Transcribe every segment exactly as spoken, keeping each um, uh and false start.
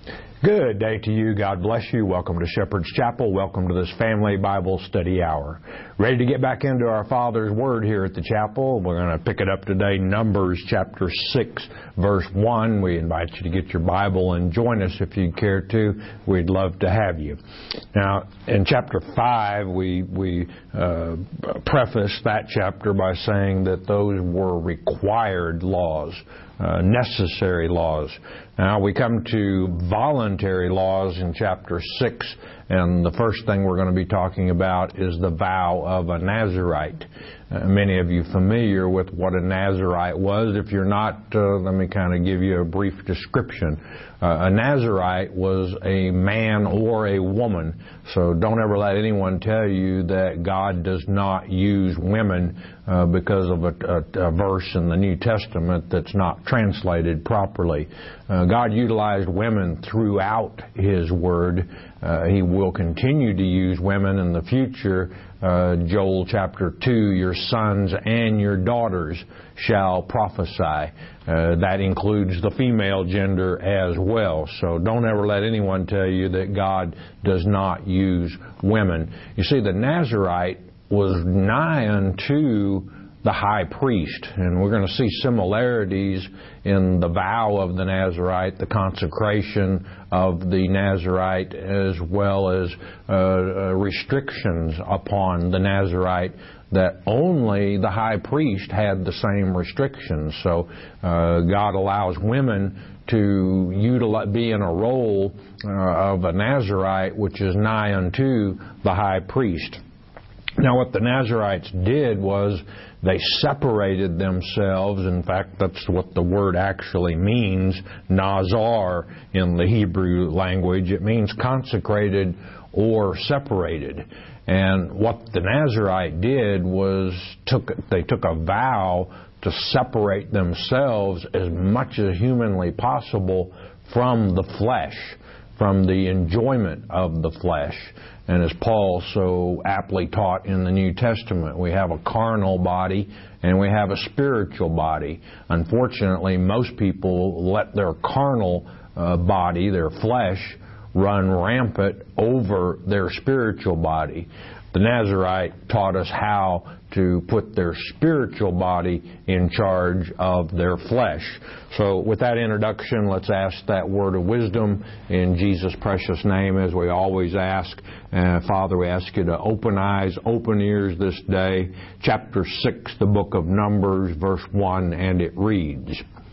Good day to you. God bless you. Welcome to Shepherd's Chapel. Welcome to this Family Bible Study Hour. Ready to get back into our Father's Word here at the chapel. We're going to pick it up today, Numbers chapter six, verse one. We invite you to get your Bible and join us if you care to. We'd love to have you. Now, in chapter five, we, we uh, preface that chapter by saying that those were required laws. Uh, necessary laws. Now we come to voluntary laws in chapter six, and the first thing we're going to be talking about is the vow of a Nazirite. Uh, many of you familiar with what a Nazirite was. If you're not, uh, let me kind of give you a brief description. Uh, a Nazirite was a man or a woman, so don't ever let anyone tell you that God does not use women uh, because of a, a, a verse in the New Testament that's not translated properly. Uh, God utilized women throughout His Word. Uh, he will continue to use women in the future. Uh, Joel chapter two, your sons and your daughters shall prophesy. Uh, that includes the female gender as well. So don't ever let anyone tell you that God does not use women. You see, the Nazirite was nigh unto the high priest, and we're going to see similarities in the vow of the Nazirite, the consecration of the Nazirite, as well as uh, uh, restrictions upon the Nazirite, that only the high priest had the same restrictions. So uh, God allows women to utilize, be in a role uh, of a Nazirite, which is nigh unto the high priest. Now, what the Nazirites did was they separated themselves. In fact, that's what the word actually means, Nazar, in the Hebrew language. It means consecrated or separated. And what the Nazirite did was took they took a vow to separate themselves as much as humanly possible from the flesh, from the enjoyment of the flesh. And as Paul so aptly taught in the New Testament, we have a carnal body and we have a spiritual body. Unfortunately, most people let their carnal uh, body, their flesh, run rampant over their spiritual body. The Nazirite taught us how to put their spiritual body in charge of their flesh. So with that introduction, let's ask that word of wisdom in Jesus' precious name, as we always ask. Uh, Father, we ask you to open eyes, open ears this day. Chapter six, the book of Numbers, verse one, and it reads,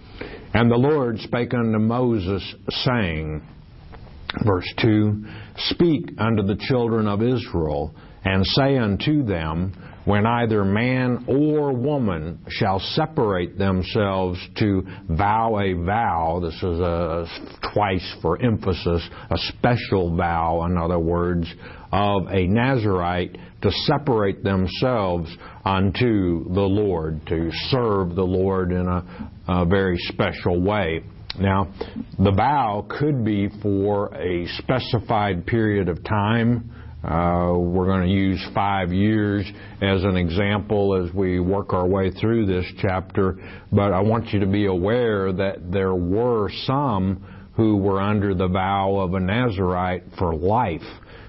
And the Lord spake unto Moses, saying, verse two, Speak unto the children of Israel, and say unto them, When either man or woman shall separate themselves to vow a vow, this is a twice for emphasis, a special vow, in other words, of a Nazirite, to separate themselves unto the Lord, to serve the Lord in a, a very special way. Now, the vow could be for a specified period of time. Uh, we're going to use five years as an example as we work our way through this chapter. But I want you to be aware that there were some who were under the vow of a Nazirite for life.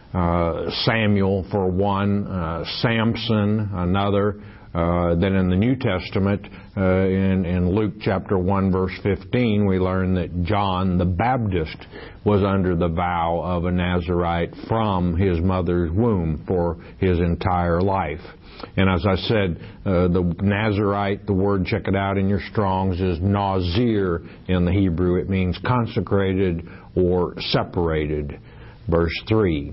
Uh, Samuel, for one, uh, Samson, another. Uh, then in the New Testament, uh, in, in Luke chapter one, verse fifteen, we learn that John the Baptist was under the vow of a Nazirite from his mother's womb for his entire life. And as I said, uh, the Nazirite, the word, check it out in your Strongs, is Nazir in the Hebrew. It means consecrated or separated. Verse three,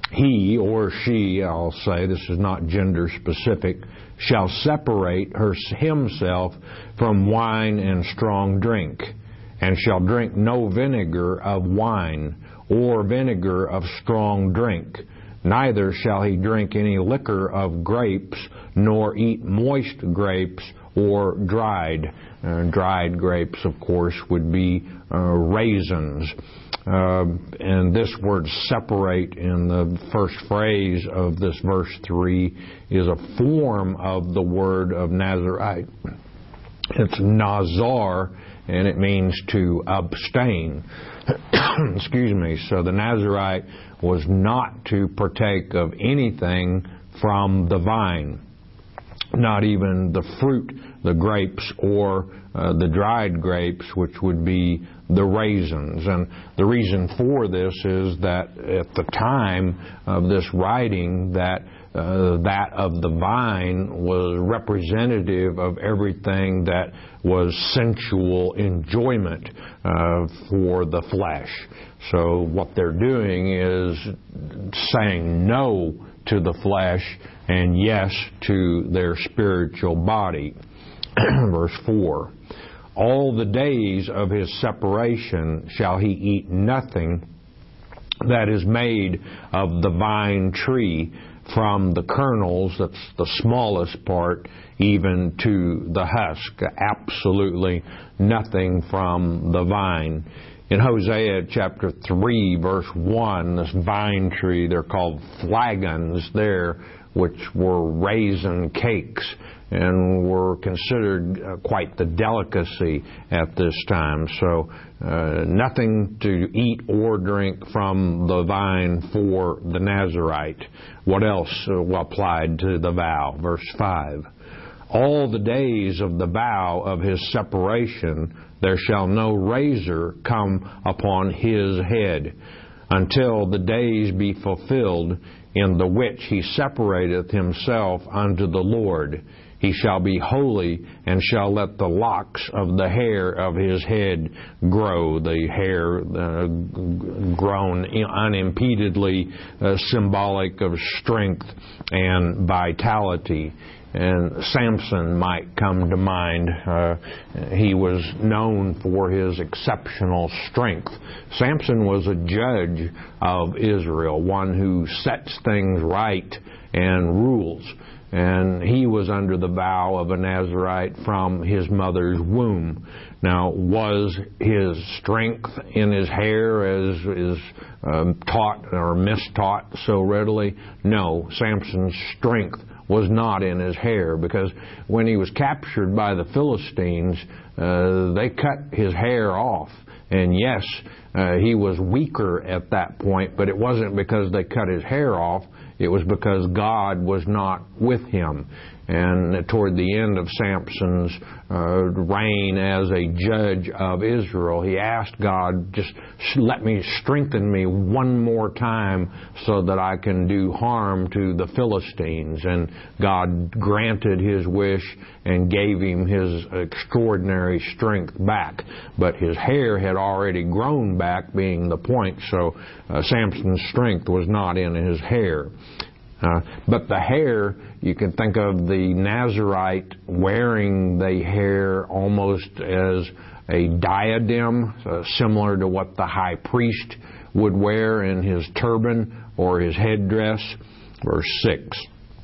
He or she, I'll say, this is not gender specific, shall separate her, himself from wine and strong drink, and shall drink no vinegar of wine, or vinegar of strong drink. Neither shall he drink any liquor of grapes, nor eat moist grapes or dried. Uh, dried grapes, of course, would be uh, raisins. Uh, and this word separate in the first phrase of this verse three is a form of the word of Nazirite. It's Nazar and it means to abstain. Excuse me. So the Nazirite was not to partake of anything from the vine, not even the fruit, the grapes, or uh, the dried grapes, which would be the raisins. And the reason for this is that at the time of this writing, that uh, that of the vine was representative of everything that was sensual enjoyment uh, for the flesh. So what they're doing is saying no to the flesh and yes to their spiritual body. Verse four, all the days of his separation shall he eat nothing that is made of the vine tree, from the kernels, that's the smallest part, even to the husk. Absolutely nothing from the vine. In Hosea chapter three, verse one, this vine tree, they're called flagons there, which were raisin cakes and were considered uh, quite the delicacy at this time. So uh, nothing to eat or drink from the vine for the Nazirite. What else uh, applied to the vow? Verse five. All the days of the vow of his separation there shall no razor come upon his head, until the days be fulfilled in the which he separateth himself unto the Lord. He shall be holy, and shall let the locks of the hair of his head grow. The hair uh, grown unimpededly, uh, symbolic of strength and vitality. And Samson might come to mind. Uh, he was known for his exceptional strength. Samson was a judge of Israel, one who sets things right and rules. And he was under the vow of a Nazirite from his mother's womb. Now, was his strength in his hair as is um, taught or mistaught so readily? No, Samson's strength was not in his hair, because when he was captured by the Philistines, uh, they cut his hair off. And yes, uh, he was weaker at that point, but it wasn't because they cut his hair off. It was because God was not with him. And toward the end of Samson's uh, reign as a judge of Israel, he asked God, just let me strengthen me one more time so that I can do harm to the Philistines. And God granted his wish and gave him his extraordinary strength back. But his hair had already grown back, being the point, so uh, Samson's strength was not in his hair. Uh, but the hair, you can think of the Nazirite wearing the hair almost as a diadem, uh, similar to what the high priest would wear in his turban or his headdress. Verse six.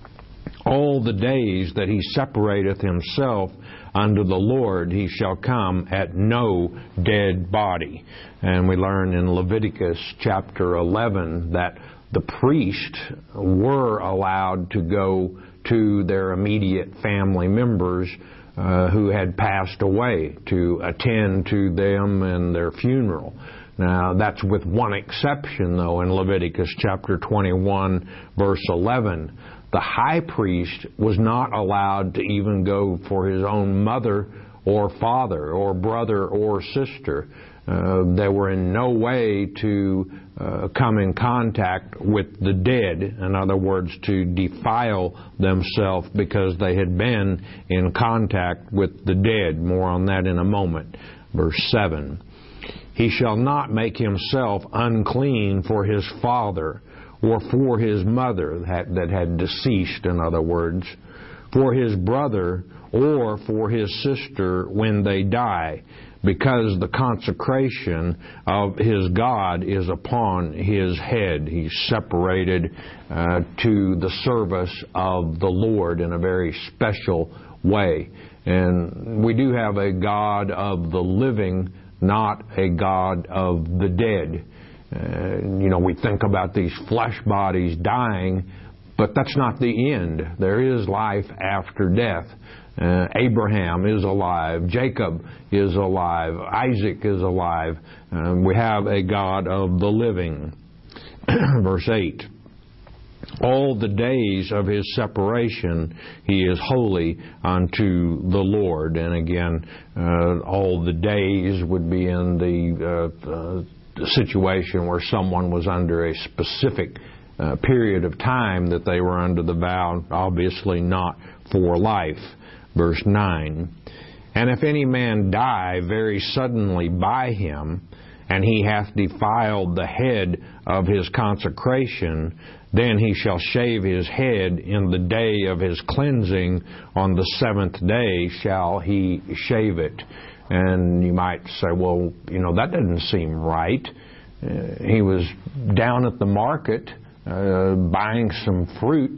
All the days that he separateth himself unto the Lord, he shall come at no dead body. And we learn in Leviticus chapter eleven that the priests were allowed to go to their immediate family members uh, who had passed away to attend to them and their funeral. Now, that's with one exception, though, in Leviticus chapter twenty-one, verse eleven. The high priest was not allowed to even go for his own mother or father or brother or sister. Uh, they were in no way to uh, come in contact with the dead. In other words, to defile themselves because they had been in contact with the dead. More on that in a moment. Verse seven. He shall not make himself unclean for his father or for his mother that, that had deceased, in other words, for his brother or for his sister when they die, because the consecration of his God is upon his head. He's separated uh, to the service of the Lord in a very special way. And we do have a God of the living, not a God of the dead. Uh, you know, we think about these flesh bodies dying, but that's not the end. There is life after death. Uh, Abraham is alive. Jacob is alive. Isaac is alive. Uh, we have a God of the living. Verse eight. All the days of his separation he is holy unto the Lord. And again, uh, all the days would be in the uh, uh, situation where someone was under a specific uh, period of time that they were under the vow, obviously not for life. Verse nine. And if any man die very suddenly by him, and he hath defiled the head of his consecration, then he shall shave his head in the day of his cleansing. On the seventh day shall he shave it. And you might say, well, you know, that doesn't seem right. Uh, he was down at the market uh, buying some fruit,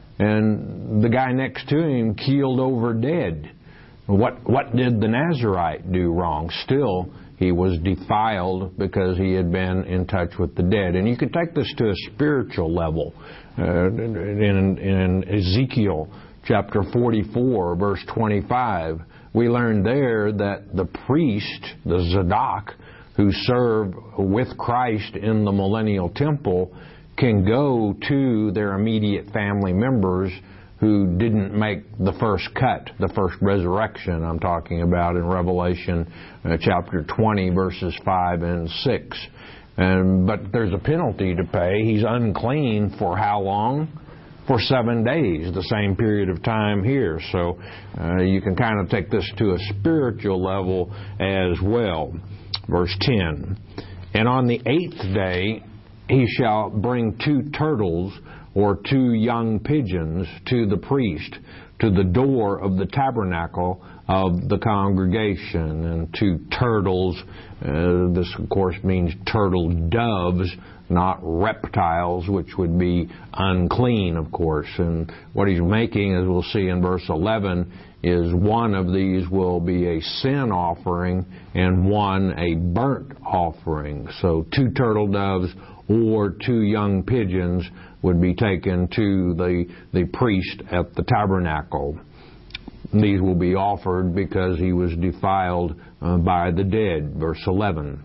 and the guy next to him keeled over dead. What, what did the Nazirite do wrong? Still, he was defiled because he had been in touch with the dead. And you could take this to a spiritual level. Uh, in, in Ezekiel chapter forty-four, verse twenty-five, we learn there that the priest, the Zadok, who served with Christ in the millennial temple, can go to their immediate family members who didn't make the first cut, the first resurrection I'm talking about in Revelation uh, chapter twenty, verses five and six. And, but there's a penalty to pay. He's unclean for how long? For seven days, the same period of time here. So uh, you can kind of take this to a spiritual level as well. Verse ten. And on the eighth day he shall bring two turtles or two young pigeons to the priest, to the door of the tabernacle of the congregation. And two turtles, uh, this of course means turtle doves, not reptiles, which would be unclean, of course. And what he's making, as we'll see in verse eleven, is one of these will be a sin offering and one a burnt offering. So two turtle doves or two young pigeons would be taken to the, the priest at the tabernacle. These will be offered because he was defiled uh, by the dead. Verse eleven.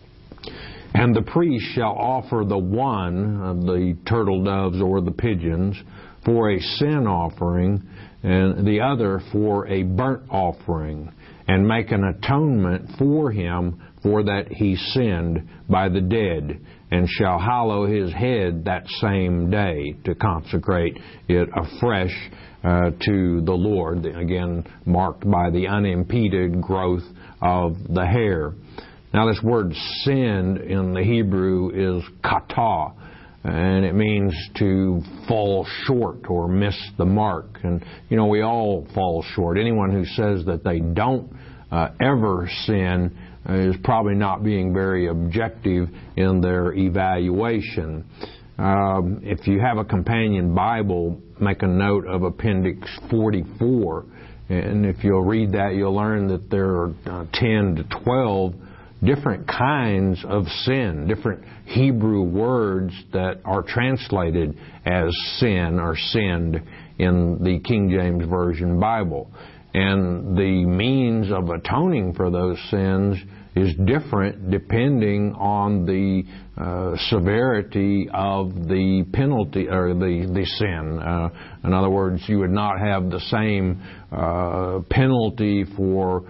And the priest shall offer the one of the turtle doves or the pigeons for a sin offering, and the other for a burnt offering, and make an atonement for him for that he sinned by the dead, and shall hallow his head that same day, to consecrate it afresh uh, to the Lord, again marked by the unimpeded growth of the hair. Now this word sinned in the Hebrew is kata, and it means to fall short or miss the mark. And, you know, we all fall short. Anyone who says that they don't uh, ever sin uh, is probably not being very objective in their evaluation. Um, if you have a companion Bible, make a note of Appendix forty-four. And if you'll read that, you'll learn that there are uh, ten to twelve different kinds of sin, different Hebrew words that are translated as sin or sinned in the King James Version Bible. And the means of atoning for those sins is different depending on the uh, severity of the penalty or the, the sin. Uh, in other words, you would not have the same uh, penalty for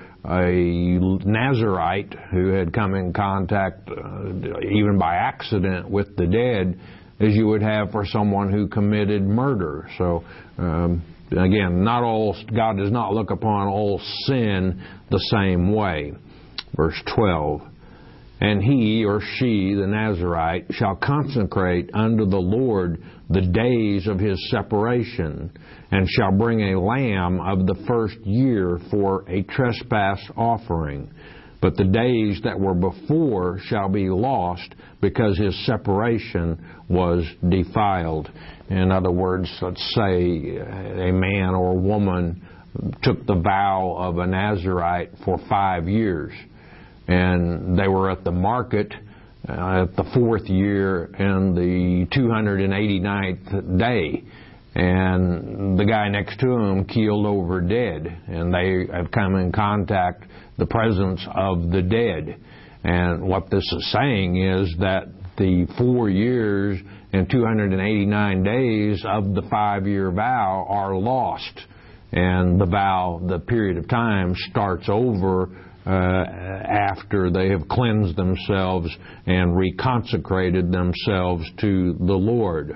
a Nazirite who had come in contact, uh, even by accident, with the dead, as you would have for someone who committed murder. So, um, again, not all God does not look upon all sin the same way. Verse twelve. And he or she, the Nazirite, shall consecrate unto the Lord the days of his separation, and shall bring a lamb of the first year for a trespass offering. But the days that were before shall be lost, because his separation was defiled. In other words, let's say a man or woman took the vow of a Nazirite for five years. And they were at the market uh, at the fourth year and the two hundred eighty-ninth day. and the guy next to him keeled over dead, and they have come in contact the presence of the dead. And what this is saying is that the four years and two hundred eighty-nine days of the five-year vow are lost, and the vow, the period of time, starts over uh, after they have cleansed themselves and reconsecrated themselves to the Lord.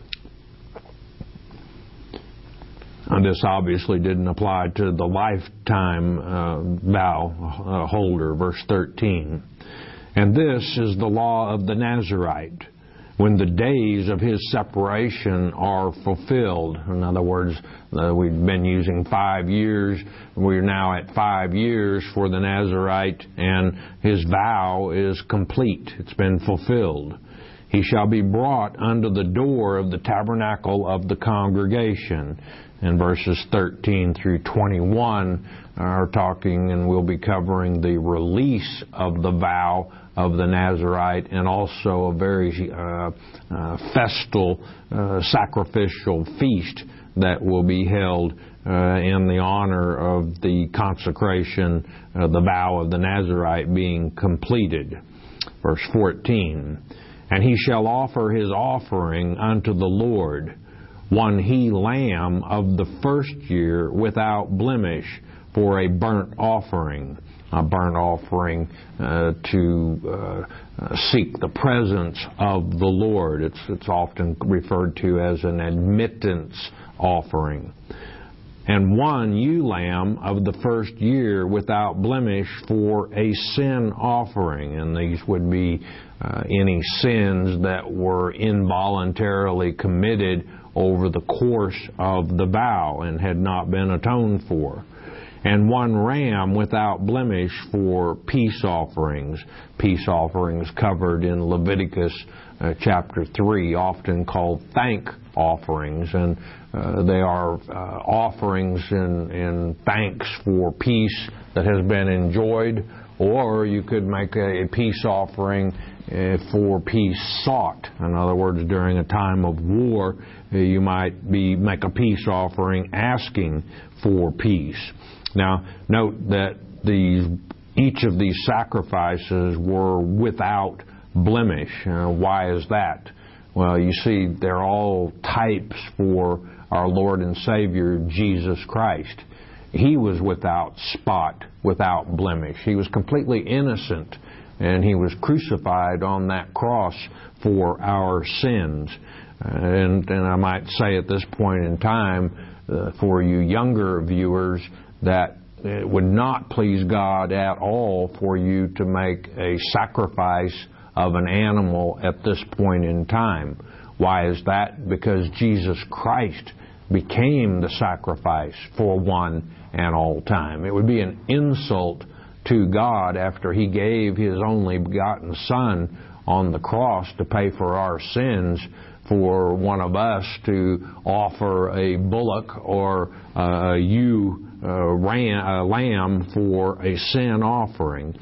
And this obviously didn't apply to the lifetime uh, vow uh, holder, verse thirteen. And this is the law of the Nazirite, when the days of his separation are fulfilled. In other words, uh, we've been using five years. We're now at five years for the Nazirite, and his vow is complete. It's been fulfilled. He shall be brought under the door of the tabernacle of the congregation. And verses thirteen through twenty-one are talking, and we'll be covering the release of the vow of the Nazirite, and also a very uh, uh, festal, uh, sacrificial feast that will be held uh, in the honor of the consecration, uh, the vow of the Nazirite being completed. Verse fourteen, and he shall offer his offering unto the Lord, one he lamb of the first year without blemish, for a burnt offering. A burnt offering uh, to uh, uh, seek the presence of the Lord. It's, it's often referred to as an admittance offering. And one ewe lamb of the first year without blemish for a sin offering. And these would be uh, any sins that were involuntarily committed over the course of the vow and had not been atoned for. And one ram without blemish for peace offerings. Peace offerings covered in Leviticus uh, chapter three, often called thank offerings. And uh, they are uh, offerings in, in thanks for peace that has been enjoyed. Or you could make a, a peace offering uh, for peace sought. In other words, during a time of war, uh, you might be make a peace offering asking for peace. Now, note that these, each of these sacrifices were without blemish. Uh, why is that? Well, you see, they're all types for our Lord and Savior, Jesus Christ. He was without spot, without blemish. He was completely innocent, and He was crucified on that cross for our sins. Uh, and, and I might say at this point in time, uh, for you younger viewers, that it would not please God at all for you to make a sacrifice of an animal at this point in time. Why is that? Because Jesus Christ became the sacrifice for one and all time. It would be an insult to God after He gave His only begotten Son on the cross to pay for our sins, for one of us to offer a bullock or a ewe uh, ram, a lamb for a sin offering,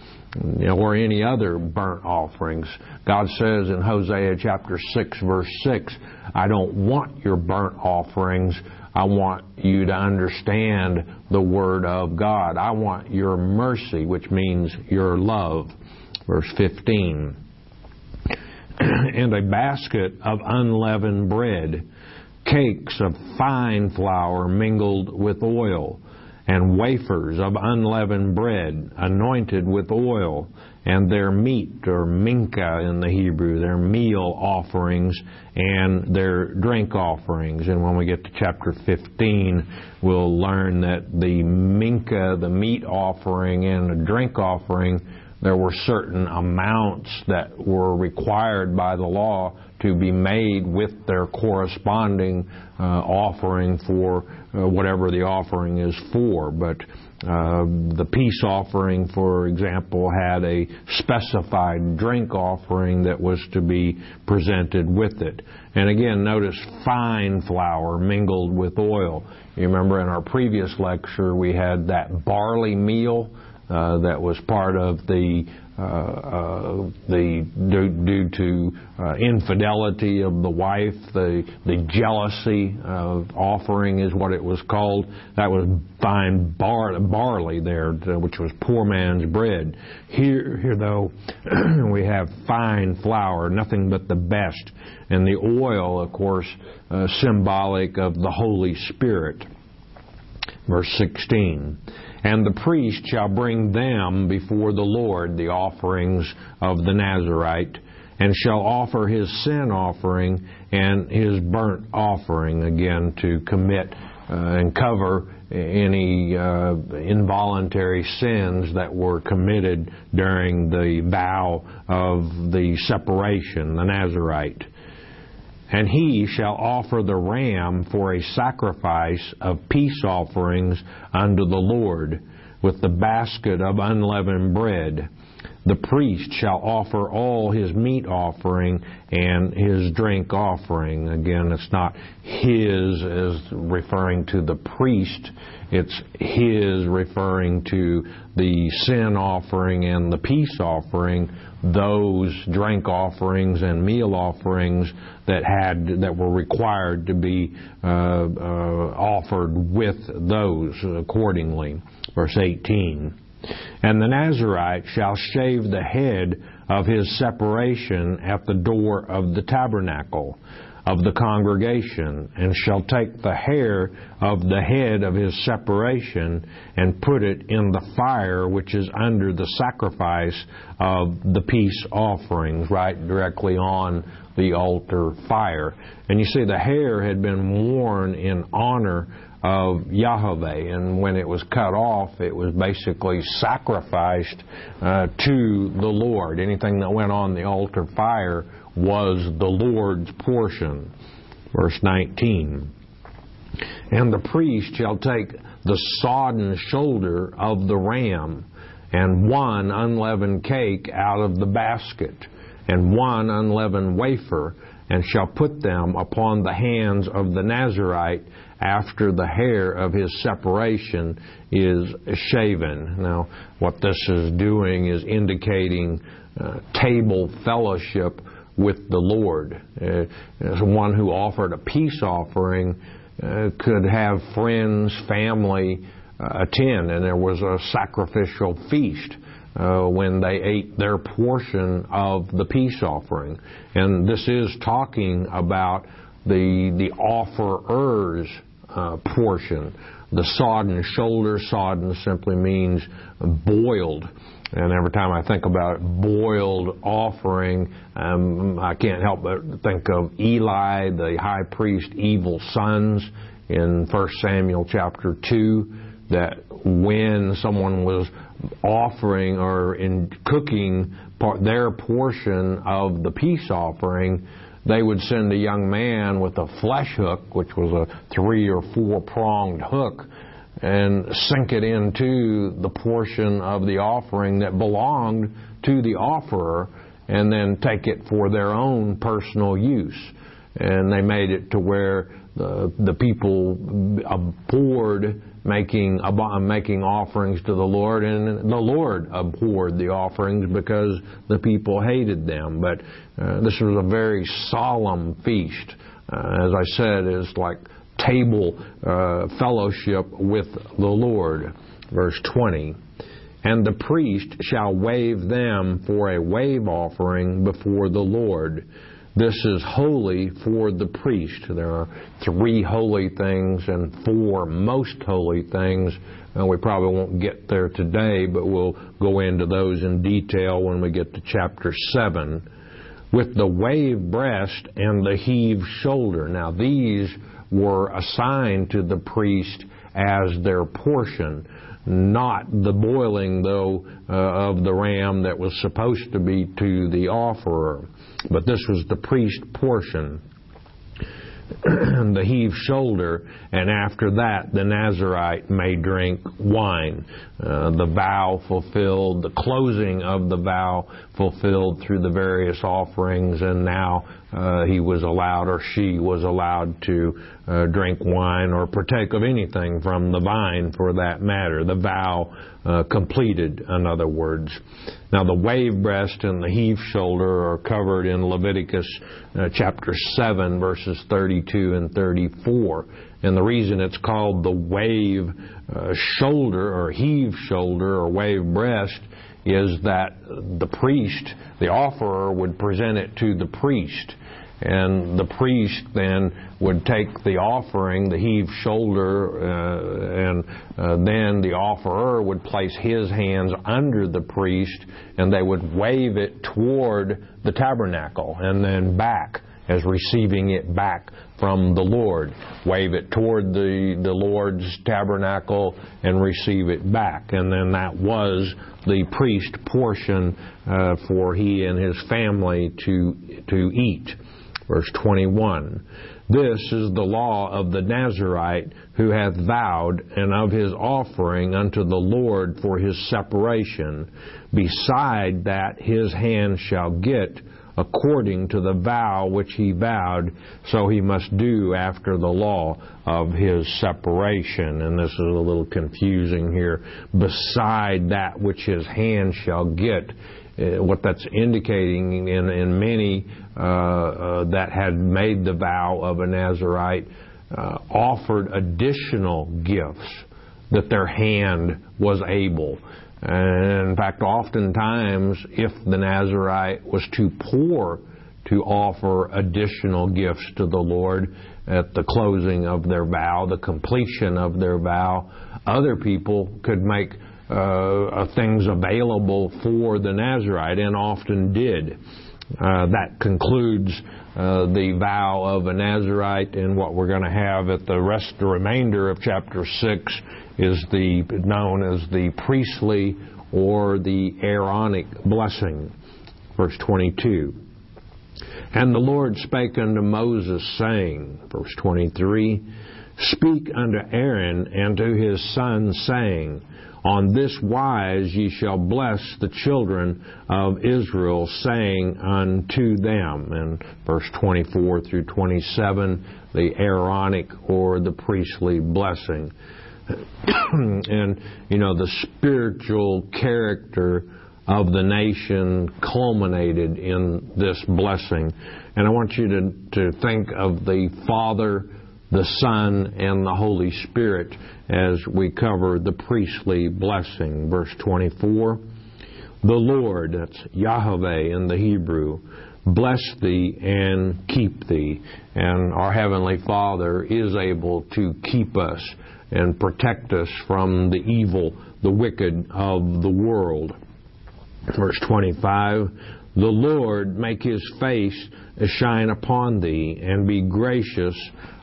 or any other burnt offerings. God says in Hosea chapter six, verse six, I don't want your burnt offerings. I want you to understand the Word of God. I want your mercy, which means your love. Verse fifteen, and a basket of unleavened bread, cakes of fine flour mingled with oil, and wafers of unleavened bread anointed with oil, and their meat, or minka in the Hebrew, their meal offerings and their drink offerings. And when we get to chapter fifteen, we'll learn that the minka, the meat offering, and the drink offering, there were certain amounts that were required by the law to be made with their corresponding uh, offering for uh, whatever the offering is for. But uh, the peace offering, for example, had a specified drink offering that was to be presented with it. And again, notice fine flour mingled with oil. You remember in our previous lecture we had that barley meal Uh, that was part of the uh, uh, the due, due to uh, infidelity of the wife, the the jealousy of offering is what it was called. That was fine bar, barley there, which was poor man's bread. Here, here though, we have fine flour, nothing but the best, and the oil, of course, uh, symbolic of the Holy Spirit. Verse sixteen. And the priest shall bring them before the Lord, the offerings of the Nazarite, and shall offer his sin offering and his burnt offering, again, to commit uh, and cover any uh, involuntary sins that were committed during the vow of the separation, the Nazarite. And he shall offer the ram for a sacrifice of peace offerings unto the Lord, with the basket of unleavened bread. The priest shall offer all his meat offering and his drink offering. Again, it's not his as referring to the priest. It's his referring to the sin offering and the peace offering, those drink offerings and meal offerings that had that were required to be uh, uh, offered with those accordingly. Verse eighteen. And the Nazarite shall shave the head of his separation at the door of the tabernacle of the congregation, and shall take the hair of the head of his separation and put it in the fire which is under the sacrifice of the peace offerings, right directly on the altar fire. And you see, the hair had been worn in honor of Yahweh, and when it was cut off, it was basically sacrificed uh, to the Lord. Anything that went on the altar fire was the Lord's portion. Verse nineteen. And the priest shall take the sodden shoulder of the ram, and one unleavened cake out of the basket, and one unleavened wafer, and shall put them upon the hands of the Nazarite after the hair of his separation is shaven. Now, what this is doing is indicating uh, table fellowship with the Lord. Uh, as one who offered a peace offering uh, could have friends, family uh, attend, and there was a sacrificial feast Uh, when they ate their portion of the peace offering. And this is talking about the the offerer's uh, portion. The sodden shoulder, sodden simply means boiled. And every time I think about boiled offering, um, I can't help but think of Eli, the high priest, evil sons in First Samuel chapter two, that when someone was offering or in cooking part, their portion of the peace offering, they would send a young man with a flesh hook, which was a three or four pronged hook, and sink it into the portion of the offering that belonged to the offerer, and then take it for their own personal use. And they made it to where the the people abhorred making making offerings to the Lord, and the Lord abhorred the offerings because the people hated them. But uh, this was a very solemn feast. Uh, as I said, it's like table uh, fellowship with the Lord. Verse twenty. And the priest shall wave them for a wave offering before the Lord. This is holy for the priest. There are three holy things and four most holy things. And we probably won't get there today, but we'll go into those in detail when we get to chapter seven. With the wave breast and the heave shoulder. Now these were assigned to the priest as their portion. Not the boiling, though, uh, of the ram that was supposed to be to the offerer. But this was the priest portion. the heave shoulder, and after that the Nazarite may drink wine. Uh, the vow fulfilled, the closing of the vow fulfilled through the various offerings, and now uh, he was allowed, or she was allowed, to uh, drink wine or partake of anything from the vine, for that matter. The vow uh, completed, in other words. Now, the wave breast and the heave shoulder are covered in Leviticus uh, chapter seven, verses thirty-two and thirty-four. And the reason it's called the wave uh, shoulder or heave shoulder or wave breast is that the priest, the offerer, would present it to the priest. And the priest then would take the offering, the heave shoulder, uh, and uh, then the offerer would place his hands under the priest, and they would wave it toward the tabernacle and then back, as receiving it back from the Lord. Wave it toward the, the Lord's tabernacle and receive it back. And then that was the priest portion uh, for he and his family to to eat. Verse twenty-one, this is the law of the Nazarite who hath vowed, and of his offering unto the Lord for his separation, beside that his hand shall get, according to the vow which he vowed, so he must do after the law of his separation. And this is a little confusing here. Beside that which his hand shall get. Uh, what that's indicating in, in many uh, uh, that had made the vow of a Nazarite uh, offered additional gifts that their hand was able. And in fact, oftentimes, if the Nazarite was too poor to offer additional gifts to the Lord at the closing of their vow, the completion of their vow, other people could make uh, things available for the Nazarite, and often did. Uh, that concludes uh, the vow of a Nazarite, and what we're going to have at the rest, the remainder of chapter six is the known as the priestly or the Aaronic blessing. Verse twenty-two. And the Lord spake unto Moses, saying, verse twenty-three, speak unto Aaron and to his sons, saying, on this wise ye shall bless the children of Israel, saying unto them. And verse twenty-four through twenty-seven, the Aaronic or the priestly blessing. And, you know, the spiritual character of the nation culminated in this blessing. And I want you to, to think of the Father, the Son, and the Holy Spirit as we cover the priestly blessing. Verse twenty-four, the Lord, that's Yahweh in the Hebrew, bless thee and keep thee. And our Heavenly Father is able to keep us and protect us from the evil, the wicked of the world. Verse twenty-five, the Lord make his face shine upon thee and be gracious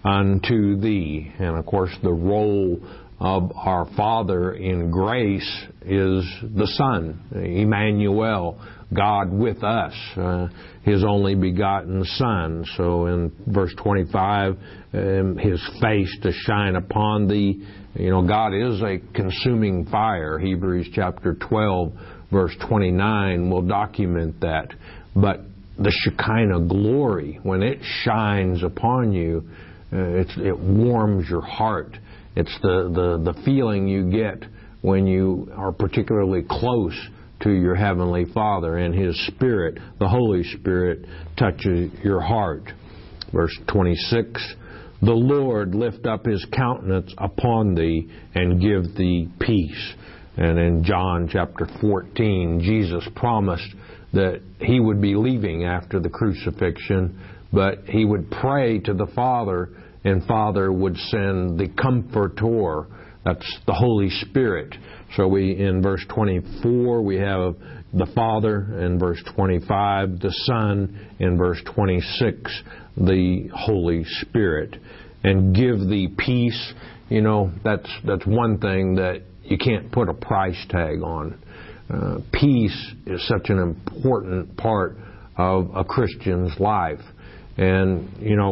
unto thee. And of course, the role of our Father in grace is the Son, Emmanuel, God with us, uh, his only begotten Son. So in verse twenty-five, um, his face to shine upon thee. You know, God is a consuming fire. Hebrews chapter twelve, verse twenty-nine will document that. But the Shekinah glory, when it shines upon you, uh, it's, it warms your heart. It's the, the, the feeling you get when you are particularly close to your Heavenly Father, and His Spirit, the Holy Spirit, touches your heart. Verse twenty-six, the Lord lift up His countenance upon thee and give thee peace. And in John chapter fourteen, Jesus promised that He would be leaving after the crucifixion, but He would pray to the Father, and Father would send the Comforter. That's the Holy Spirit. So we, in verse twenty-four, we have the Father. In verse twenty-five, the Son. In verse twenty-six, the Holy Spirit. And give thee peace. You know, that's that's one thing that you can't put a price tag on. Uh, peace is such an important part of a Christian's life. And, you know,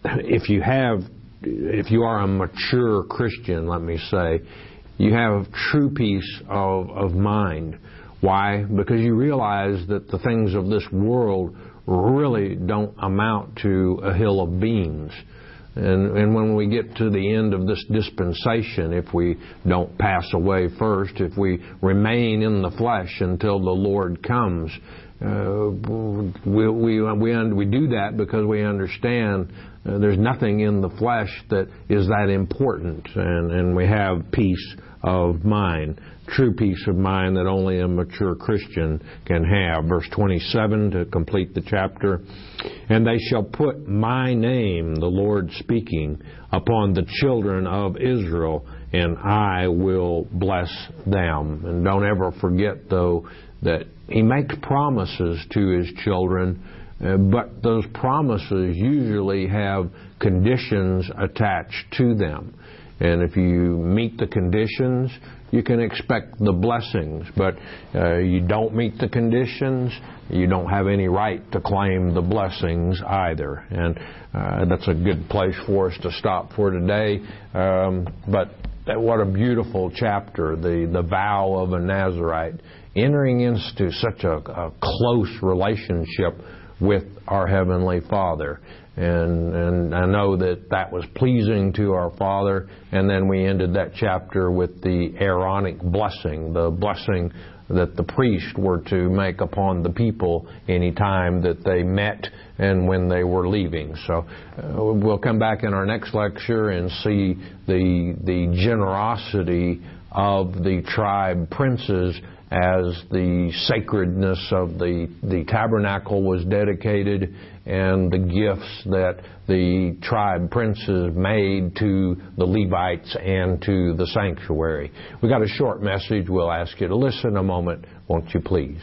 if you have, if you are a mature Christian, let me say, you have true peace of, of mind. Why? Because you realize that the things of this world really don't amount to a hill of beans. And, and when we get to the end of this dispensation, if we don't pass away first, if we remain in the flesh until the Lord comes, uh, we, we, we, we do that because we understand uh, there's nothing in the flesh that is that important, and, and we have peace of mind, true peace of mind that only a mature Christian can have. Verse twenty-seven to complete the chapter. And they shall put my name, the Lord speaking, upon the children of Israel, and I will bless them. And don't ever forget, though, that He makes promises to His children, uh, but those promises usually have conditions attached to them. And if you meet the conditions, you can expect the blessings. But uh, you don't meet the conditions, you don't have any right to claim the blessings either. And uh, that's a good place for us to stop for today. Um, but what a beautiful chapter, the, the vow of a Nazirite, entering into such a, a close relationship with our Heavenly Father. And, and I know that that was pleasing to our Father. And then we ended that chapter with the Aaronic blessing, the blessing that the priest were to make upon the people any time that they met and when they were leaving. So uh, we'll come back in our next lecture and see the the generosity of the tribe princes as the sacredness of the, the tabernacle was dedicated, and the gifts that the tribe princes made to the Levites and to the sanctuary. We got a short message. We'll ask you to listen a moment, won't you please?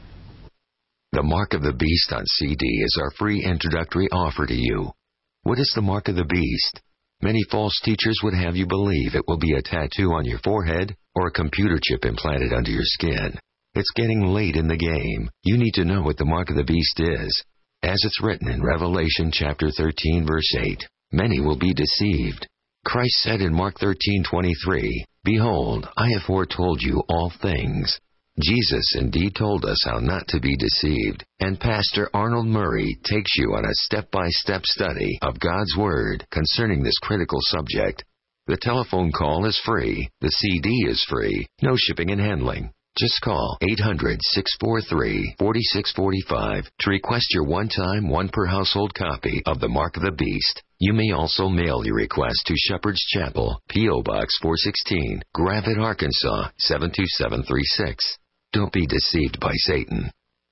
The Mark of the Beast on C D is our free introductory offer to you. What is the Mark of the Beast? Many false teachers would have you believe it will be a tattoo on your forehead or a computer chip implanted under your skin. It's getting late in the game. You need to know what the Mark of the Beast is. As it's written in Revelation chapter thirteen, verse eight, many will be deceived. Christ said in Mark thirteen twenty-three, Behold, I have foretold you all things. Jesus indeed told us how not to be deceived, and Pastor Arnold Murray takes you on a step-by-step study of God's Word concerning this critical subject. The telephone call is free. The C D is free. No shipping and handling. Just call eight hundred, six four three, four six four five to request your one-time, one-per-household copy of The Mark of the Beast. You may also mail your request to Shepherd's Chapel, P O Box four sixteen, Gravette, Arkansas, seven two seven three six. Don't be deceived by Satan.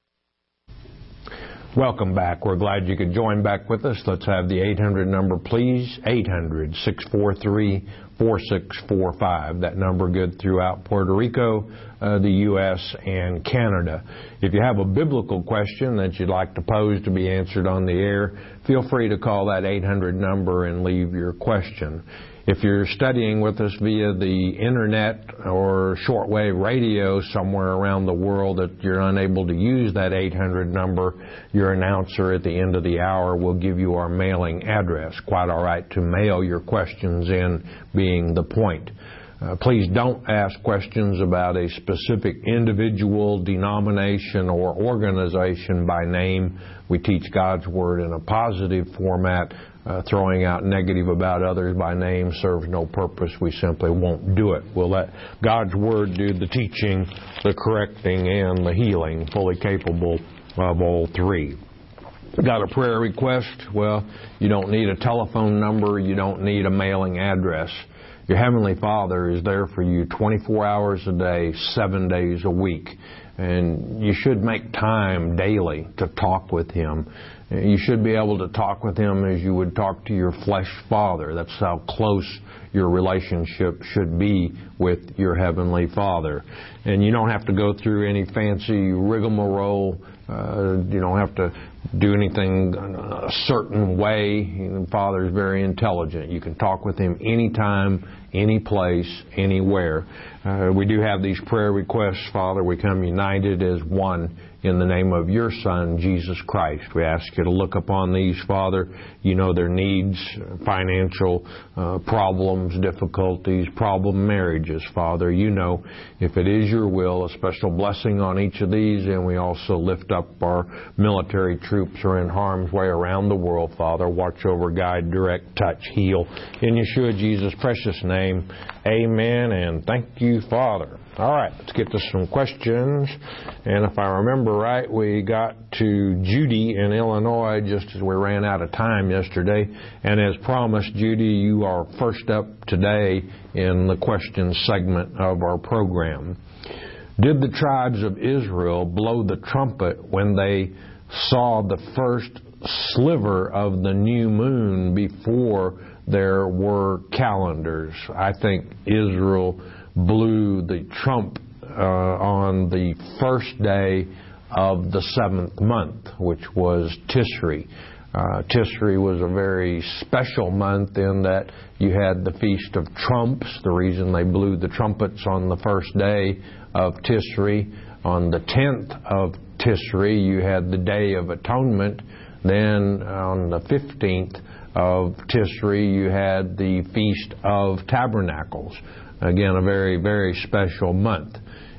Welcome back. We're glad you could join back with us. Let's have the eight hundred number, please. eight hundred, six four three, four six four five. That number good throughout Puerto Rico, uh, the U S, and Canada. If you have a biblical question that you'd like to pose to be answered on the air, feel free to call that eight hundred number and leave your question. If you're studying with us via the internet or shortwave radio somewhere around the world that you're unable to use that eight hundred number, your announcer at the end of the hour will give you our mailing address. Quite all right to mail your questions in, being the point. Uh, please don't ask questions about a specific individual, denomination, or organization by name. We teach God's Word in a positive format. Uh, throwing out negative about others by name serves no purpose. We simply won't do it. We'll let God's Word do the teaching, the correcting, and the healing, fully capable of all three. Got a prayer request? Well, you don't need a telephone number. You don't need a mailing address. Your Heavenly Father is there for you twenty-four hours a day, seven days a week. And you should make time daily to talk with Him. You should be able to talk with Him as you would talk to your flesh father. That's how close your relationship should be with your Heavenly Father. And you don't have to go through any fancy rigmarole. Uh, you don't have to do anything a certain way. The Father is very intelligent. You can talk with Him anytime, any place, anywhere. Uh, we do have these prayer requests, Father. We come united as one in the name of your Son, Jesus Christ. We ask you to look upon these, Father. You know their needs, financial uh, problems, difficulties, problem marriages, Father. You know, if it is your will, a special blessing on each of these, and we also lift up our military troops who are in harm's way around the world, Father. Watch over, guide, direct, touch, heal. In Yeshua Jesus' precious name, amen, and thank you, Father. All right, let's get to some questions. And if I remember right, we got to Judy in Illinois just as we ran out of time yesterday. And as promised, Judy, you are first up today in the question segment of our program. Did the tribes of Israel blow the trumpet when they saw the first sliver of the new moon before there were calendars? I think Israel blew the trump uh, on the first day of the seventh month, which was Tisri. Uh, Tisri was a very special month in that you had the Feast of Trumps. The reason they blew the trumpets on the first day of Tisri. On the tenth of Tisri, you had the Day of Atonement. Then on the fifteenth of Tisri, you had the Feast of Tabernacles. Again, a very, very special month.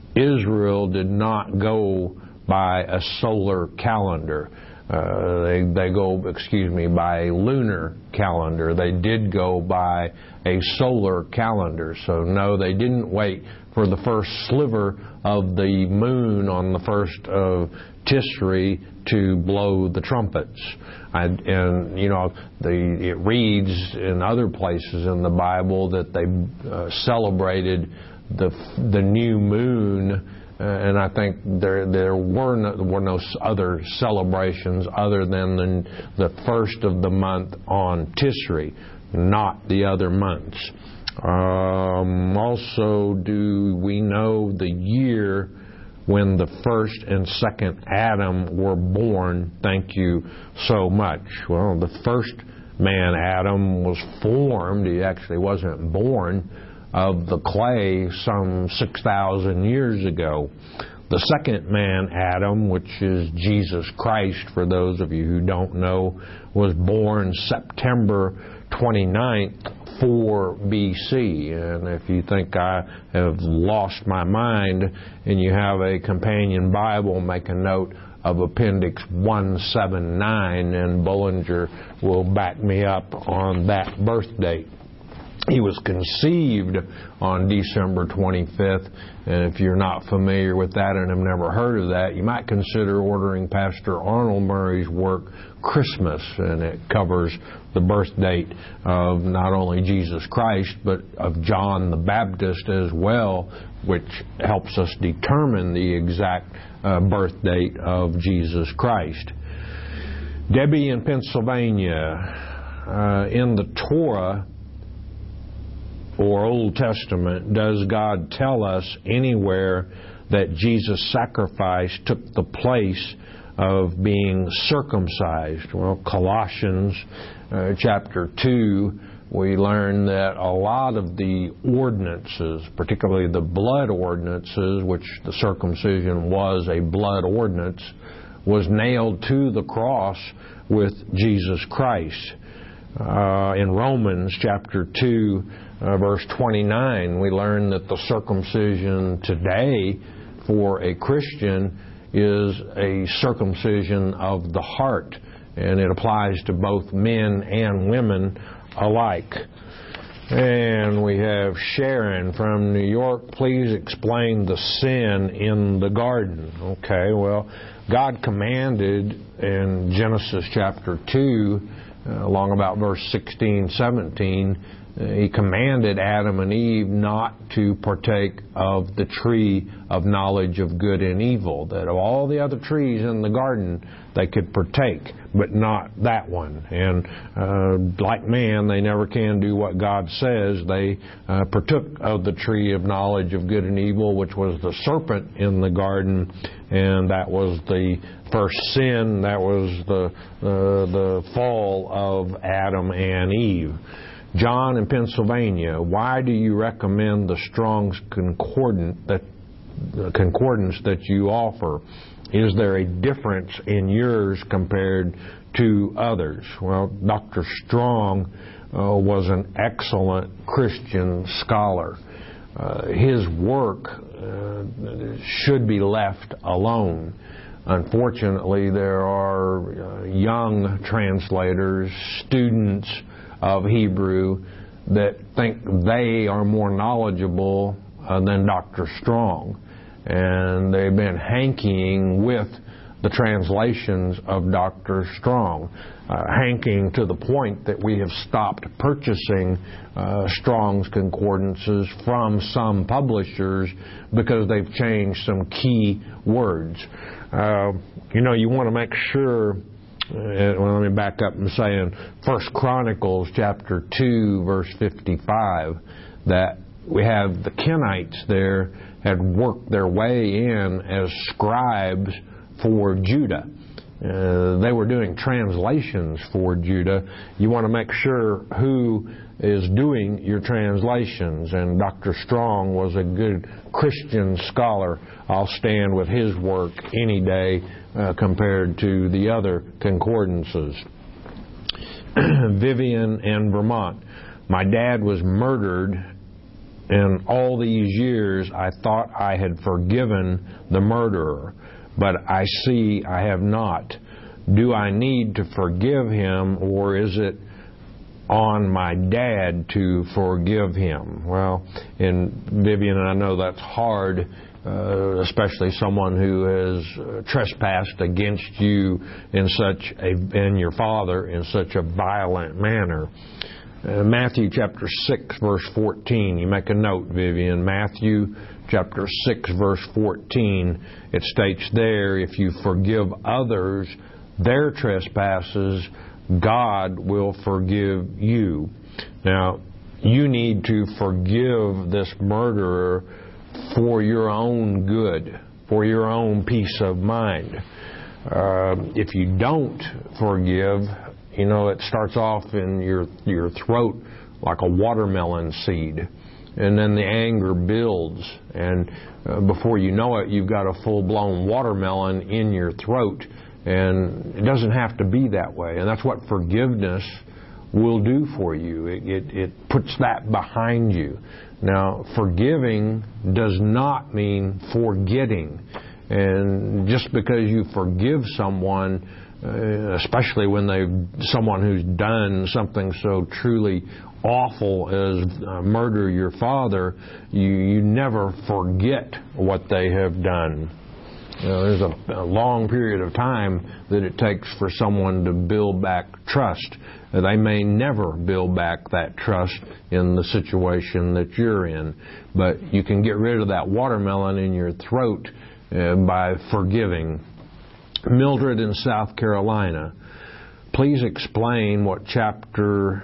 Israel did not go by a solar calendar. Uh, they, they go, excuse me, by a lunar calendar. They did go by a solar calendar. So, no, they didn't wait for the first sliver of the moon on the first of Tisri to blow the trumpets. I, and, you know, the, it reads in other places in the Bible that they uh, celebrated the the new moon, uh, and I think there there were no, there were no other celebrations other than the, the first of the month on Tisri, not the other months. Um, also, do we know the year when the first and second Adam were born? Thank you so much. Well, the first man, Adam, was formed. He actually wasn't born of the clay some six thousand years ago. The second man, Adam, which is Jesus Christ, for those of you who don't know, was born September twenty-ninth, four B C. And if you think I have lost my mind and you have a companion Bible, make a note of Appendix one seventy-nine, and Bullinger will back me up on that birth date. He was conceived on December twenty-fifth, and if you're not familiar with that and have never heard of that, you might consider ordering Pastor Arnold Murray's work, Christmas, and it covers the birth date of not only Jesus Christ, but of John the Baptist as well, which helps us determine the exact uh, birth date of Jesus Christ. Debbie in Pennsylvania, uh, in the Torah or Old Testament, does God tell us anywhere that Jesus' sacrifice took the place of being circumcised? Well, Colossians uh, chapter two, we learn that a lot of the ordinances, particularly the blood ordinances, which the circumcision was a blood ordinance, was nailed to the cross with Jesus Christ. Uh, in Romans chapter two, uh, verse twenty-nine, we learn that the circumcision today for a Christian is a circumcision of the heart, and it applies to both men and women alike. And we have Sharon from New York. Please explain the sin in the garden. Okay, well, God commanded in Genesis chapter two, uh, along about verse sixteen, seventeen, uh, He commanded Adam and Eve not to partake of the tree of knowledge of good and evil. That of all the other trees in the garden, they could partake, but not that one. And uh, like man, they never can do what God says. They uh, partook of the tree of knowledge of good and evil, which was the serpent in the garden, and that was the first sin. That was the uh, the fall of Adam and Eve. John in Pennsylvania, why do you recommend the Strong's Concordant that concordance that you offer? Is there a difference in yours compared to others? Well, Doctor Strong uh, was an excellent Christian scholar. Uh, his work uh, should be left alone. Unfortunately, there are uh, young translators, students of Hebrew, that think they are more knowledgeable uh, than Doctor Strong. And they've been hankying with the translations of Doctor Strong, uh, hankying to the point that we have stopped purchasing uh, Strong's concordances from some publishers because they've changed some key words. Uh, you know, you want to make sure, uh, well, let me back up and say in First Chronicles chapter two, verse fifty-five, that we have the Kenites there had worked their way in as scribes for Judah. Uh, they were doing translations for Judah. You want to make sure who is doing your translations, and Doctor Strong was a good Christian scholar. I'll stand with his work any day uh, compared to the other concordances. Vivian in Vermont. My dad was murdered. In all these years, I thought I had forgiven the murderer, but I see I have not. Do I need to forgive him, or is it on my dad to forgive him? Well, in Vivian, and I know that's hard, uh, especially someone who has uh, trespassed against you in such a, and your father in such a violent manner. Uh, Matthew chapter six, verse fourteen. You make a note, Vivian. Matthew chapter six, verse fourteen. It states there, if you forgive others their trespasses, God will forgive you. Now, you need to forgive this murderer for your own good, for your own peace of mind. Uh, if you don't forgive, you know, it starts off in your your throat like a watermelon seed, and then the anger builds, and uh, before you know it, you've got a full-blown watermelon in your throat. And it doesn't have to be that way, and that's what forgiveness will do for you. It, it, it puts that behind you. Now, forgiving does not mean forgetting, and just because you forgive someone, Uh, especially when they've someone who's done something so truly awful as uh, murder your father, you, you never forget what they have done. You know, there's a, a long period of time that it takes for someone to build back trust. They may never build back that trust in the situation that you're in, but you can get rid of that watermelon in your throat uh, by forgiving. Mildred in South Carolina, please explain what chapter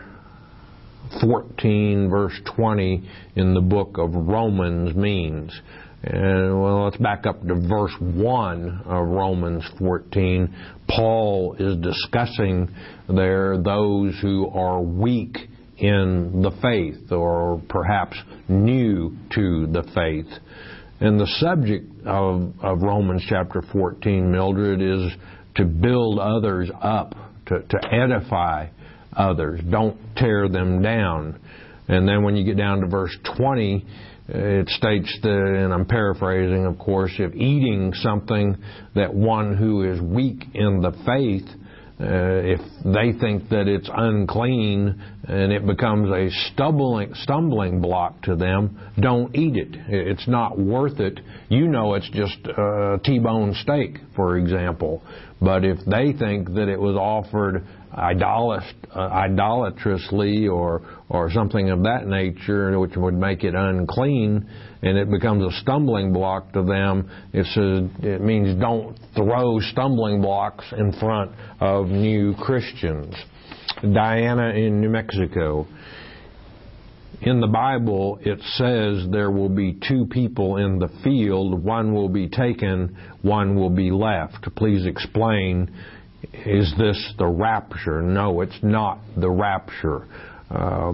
fourteen, verse twenty in the book of Romans means. And, well, let's back up to verse one of Romans fourteen. Paul is discussing there those who are weak in the faith, or perhaps new to the faith. And the subject of, of Romans chapter fourteen, Mildred, is to build others up, to, to edify others. Don't tear them down. And then when you get down to verse twenty, it states that, and I'm paraphrasing, of course, if eating something that one who is weak in the faith, Uh, if they think that it's unclean and it becomes a stumbling, stumbling block to them, don't eat it. It's not worth it. You know it's just a T-bone steak, for example. But if they think that it was offered idolat- uh, idolatrously or or something of that nature, which would make it unclean, and it becomes a stumbling block to them, it says it means don't throw stumbling blocks in front of new Christians. Diana in New Mexico. In the Bible, it says there will be two people in the field. One will be taken, one will be left. Please explain, is this the rapture? No, it's not the rapture. Um,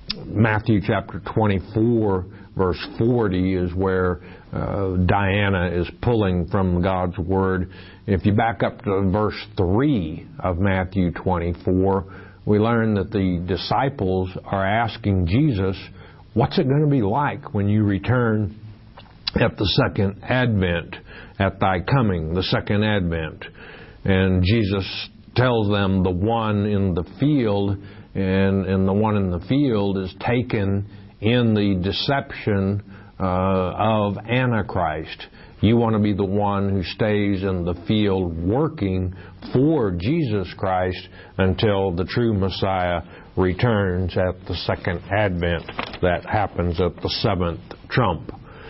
Matthew chapter twenty-four, verse forty is where uh, Diana is pulling from God's Word. If you back up to verse three of Matthew twenty-four, we learn that the disciples are asking Jesus, what's it going to be like when you return at the second advent, at thy coming, the second advent? And Jesus tells them the one in the field, and, and the one in the field is taken in the deception uh, of Antichrist. You want to be the one who stays in the field working for Jesus Christ until the true Messiah returns at the second advent. That happens at the seventh trump.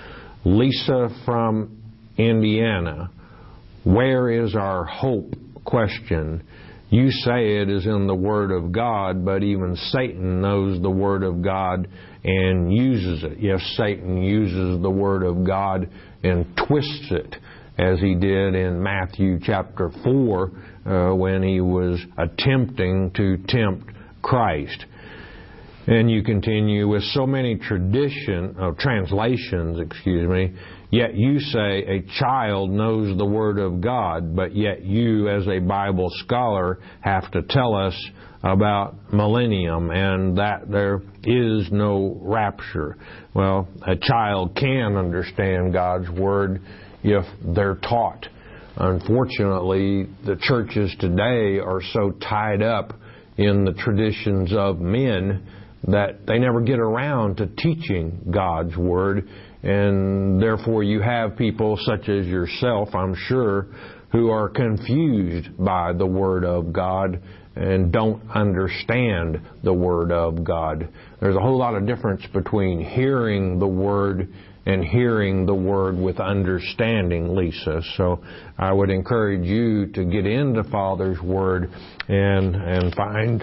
Lisa from Indiana, where is our hope? Question. You say it is in the Word of God, but even Satan knows the Word of God and uses it. Yes, Satan uses the Word of God and twists it, as he did in Matthew chapter four uh, when he was attempting to tempt Christ. And you continue with so many tradition, uh, translations, excuse me, yet you say a child knows the Word of God, but yet you as a Bible scholar have to tell us about millennium and that there is no rapture. Well, a child can understand God's Word if they're taught. Unfortunately, the churches today are so tied up in the traditions of men that they never get around to teaching God's Word, and therefore you have people such as yourself, I'm sure, who are confused by the Word of God and don't understand the Word of God. There's a whole lot of difference between hearing the Word and hearing the Word with understanding, Lisa. So I would encourage you to get into Father's Word and and find,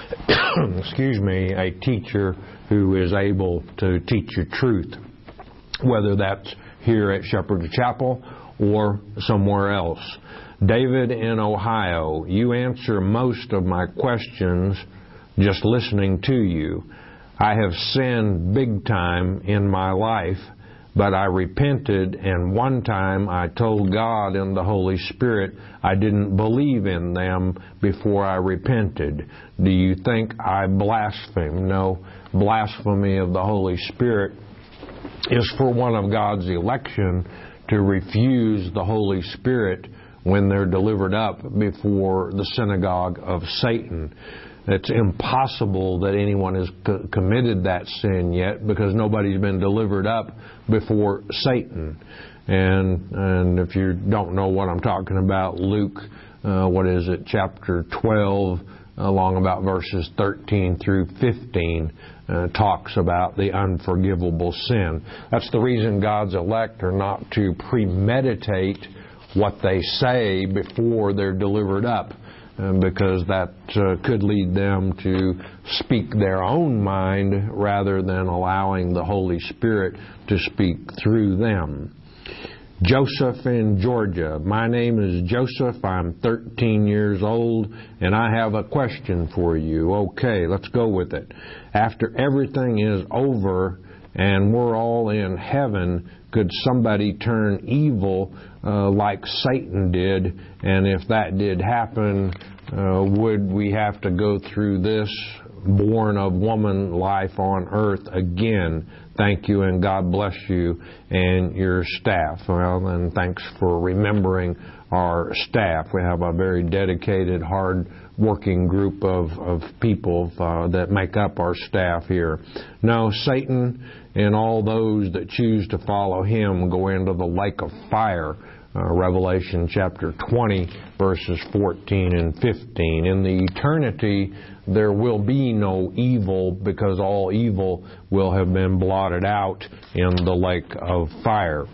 excuse me, a teacher who is able to teach you truth, whether that's here at Shepherd's Chapel or somewhere else. David in Ohio, you answer most of my questions just listening to you. I have sinned big time in my life, but I repented, and one time I told God and the Holy Spirit I didn't believe in them before I repented. Do you think I blasphemed? No, blasphemy of the Holy Spirit is for one of God's election to refuse the Holy Spirit when they're delivered up before the synagogue of Satan. It's impossible that anyone has co- committed that sin yet because nobody's been delivered up before Satan. And and if you don't know what I'm talking about, Luke, uh, what is it, chapter twelve, along about verses thirteen through fifteen, uh, talks about the unforgivable sin. That's the reason God's elect are not to premeditate what they say before they're delivered up, uh, because that uh, could lead them to speak their own mind rather than allowing the Holy Spirit to speak through them. Joseph in Georgia. My name is Joseph. I'm thirteen years old, and I have a question for you. Okay, let's go with it. After everything is over and we're all in heaven, could somebody turn evil uh, like Satan did? And if that did happen, uh, would we have to go through this born of woman life on earth again? Thank you, and God bless you and your staff. Well, and thanks for remembering our staff. We have a very dedicated, hard-working group of, of people uh, that make up our staff here. No, Satan and all those that choose to follow him go into the lake of fire. Uh, Revelation chapter twenty, verses fourteen and fifteen. In the eternity, there will be no evil because all evil will have been blotted out in the lake of fire.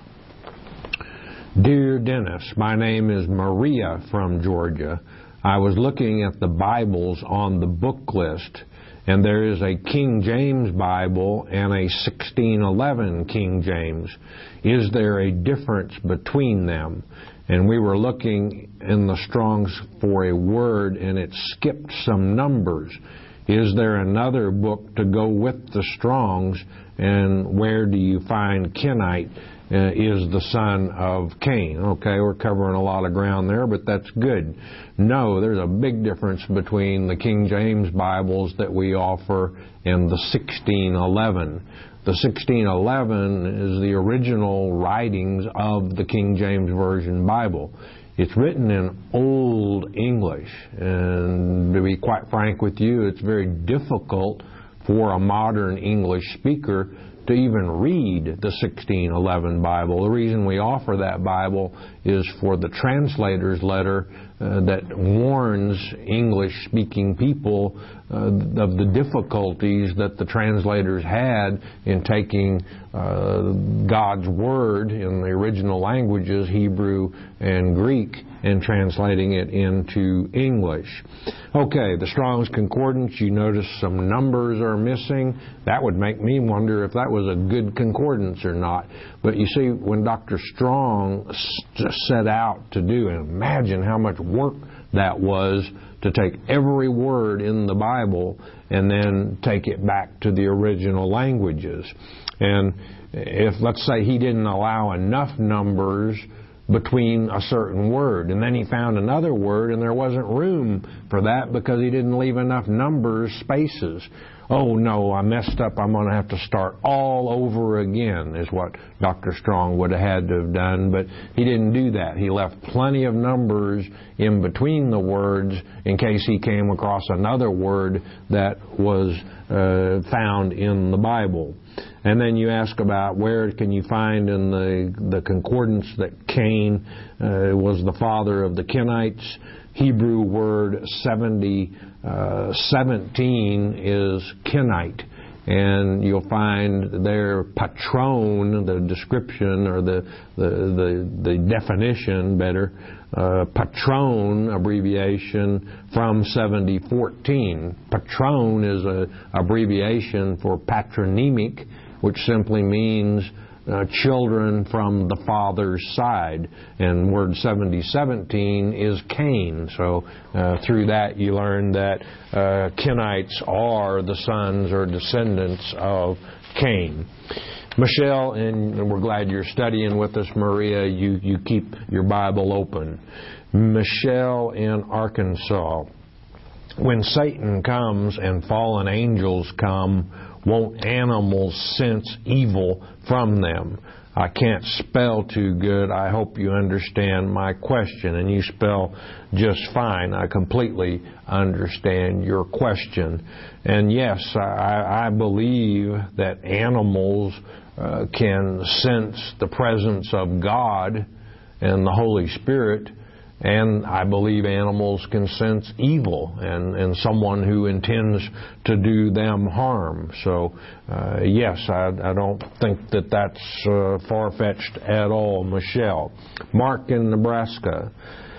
Dear Dennis, my name is Maria from Georgia. I was looking at the Bibles on the book list, and there is a King James Bible and a sixteen eleven King James. Is there a difference between them? And we were looking in the Strong's for a word, and it skipped some numbers. Is there another book to go with the Strong's? And where do you find Kenite uh, is the son of Cain? Okay, we're covering a lot of ground there, but that's good. No, there's a big difference between the King James Bibles that we offer and the sixteen eleven. The sixteen eleven is the original writings of the King James Version Bible. It's written in Old English, and to be quite frank with you, it's very difficult for a modern English speaker to even read the sixteen eleven Bible. The reason we offer that Bible is for the translator's letter uh, that warns English-speaking people uh, of the difficulties that the translators had in taking uh, God's Word in the original languages, Hebrew and Greek, and translating it into English. Okay, the Strong's Concordance, you notice some numbers are missing. That would make me wonder if that was a good concordance or not. But you see, when Doctor Strong set out to do, and imagine how much work that was to take every word in the Bible and then take it back to the original languages. And if, let's say, he didn't allow enough numbers between a certain word, and then he found another word and there wasn't room for that because he didn't leave enough numbers, spaces. Oh no, I messed up, I'm going to have to start all over again, is what Doctor Strong would have had to have done, but he didn't do that. He left plenty of numbers in between the words in case he came across another word that was uh, found in the Bible. And then you ask about where can you find in the, the concordance that Cain uh, was the father of the Kenites. Hebrew word seventy, uh, seventeen is Kenite. And you'll find there patron, the description or the the, the, the definition better, uh, patron abbreviation from seventy fourteen. Patron is an abbreviation for patronymic, which simply means uh, children from the father's side. And word seventy seventeen is Cain. So uh, through that you learn that uh, Kenites are the sons or descendants of Cain. Michelle, and we're glad you're studying with us, Maria, you, you keep your Bible open. Michelle in Arkansas. When Satan comes and fallen angels come, won't animals sense evil from them? I can't spell too good. I hope you understand my question. And you spell just fine. I completely understand your question. And yes, I, I believe that animals uh, can sense the presence of God and the Holy Spirit. And I believe animals can sense evil and, and someone who intends to do them harm. So, uh, yes, I, I don't think that that's uh, far-fetched at all, Michelle. Mark in Nebraska.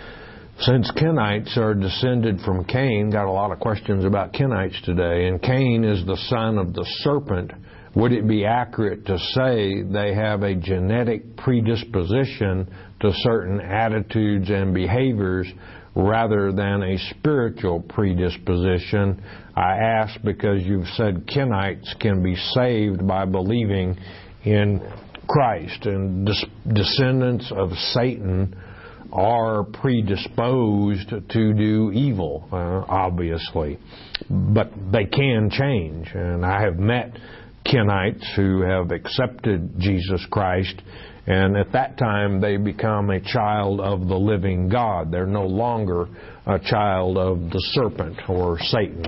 Since Kenites are descended from Cain, got a lot of questions about Kenites today, and Cain is the son of the serpent, would it be accurate to say they have a genetic predisposition to certain attitudes and behaviors rather than a spiritual predisposition? I ask because you've said Kenites can be saved by believing in Christ, and des- descendants of Satan are predisposed to do evil, uh, obviously. But they can change, and I have met Kenites who have accepted Jesus Christ, and at that time they become a child of the living God. They're no longer a child of the serpent or Satan.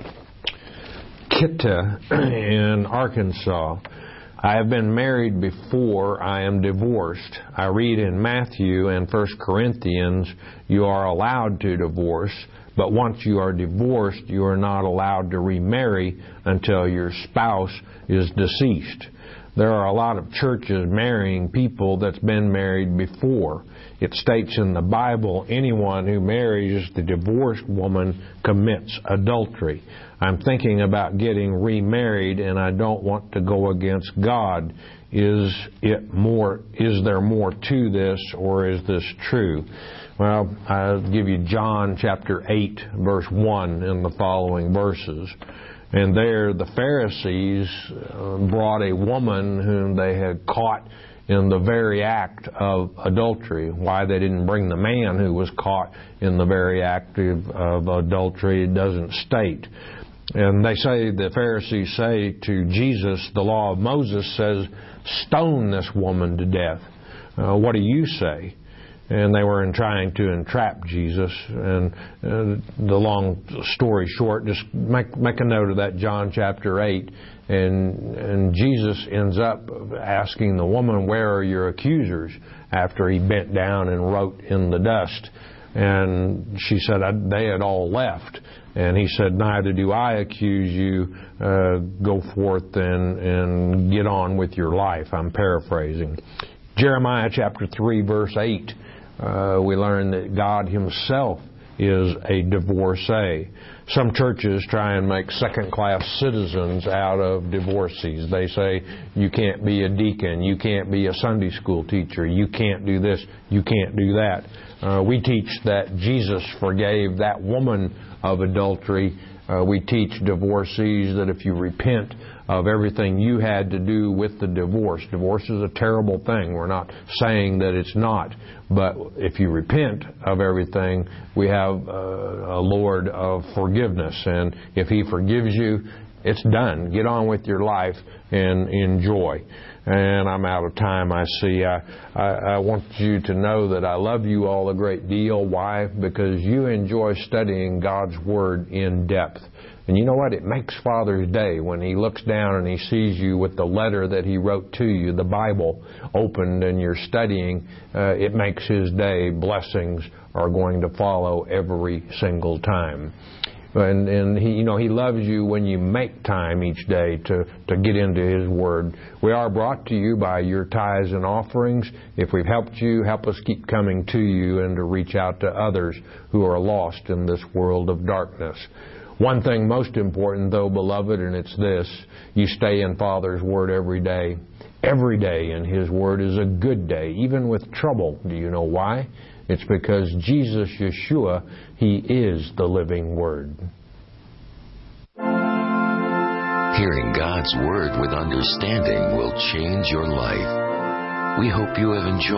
Kitta in Arkansas. I have been married before I am divorced. I read in Matthew and First Corinthians you are allowed to divorce, but once you are divorced, you are not allowed to remarry until your spouse is deceased. There are a lot of churches marrying people that's been married before. It states in the Bible, anyone who marries the divorced woman commits adultery. I'm thinking about getting remarried, and I don't want to go against God. Is it more? Is there more to this, or is this true? Well, I'll give you John chapter eight, verse one in the following verses. And there the Pharisees brought a woman whom they had caught in the very act of adultery. Why they didn't bring the man who was caught in the very act of, of adultery, it doesn't state. And they say, the Pharisees say to Jesus, the law of Moses says, stone this woman to death. Uh, what do you say? And they were in trying to entrap Jesus. And uh, the long story short, just make make a note of that, John chapter eight. And and Jesus ends up asking the woman, where are your accusers? After he bent down and wrote in the dust. And she said, they had all left. And he said, neither do I accuse you. Uh, go forth and, and get on with your life. I'm paraphrasing. Jeremiah chapter three, verse eight. Uh, we learn that God Himself is a divorcee. Some churches try and make second-class citizens out of divorcees. They say, you can't be a deacon, you can't be a Sunday school teacher, you can't do this, you can't do that. Uh, we teach that Jesus forgave that woman of adultery. Uh, we teach divorcees that if you repent of everything you had to do with the divorce. Divorce is a terrible thing. We're not saying that it's not. But if you repent of everything, we have uh, a Lord of forgiveness. And if He forgives you, it's done. Get on with your life and enjoy. And I'm out of time, I see. I, I, I want you to know that I love you all a great deal. Why? Because you enjoy studying God's Word in depth. And you know what? It makes Father's Day when He looks down and He sees you with the letter that He wrote to you, the Bible, opened and you're studying. Uh, it makes His day. Blessings are going to follow every single time. And, and he, you know, He loves you when you make time each day to, to get into His Word. We are brought to you by your tithes and offerings. If we've helped you, help us keep coming to you and to reach out to others who are lost in this world of darkness. One thing most important, though, beloved, and it's this: you stay in Father's Word every day. Every day in His Word is a good day, even with trouble. Do you know why? It's because Jesus, Yeshua, He is the living Word. Hearing God's Word with understanding will change your life. We hope you have enjoyed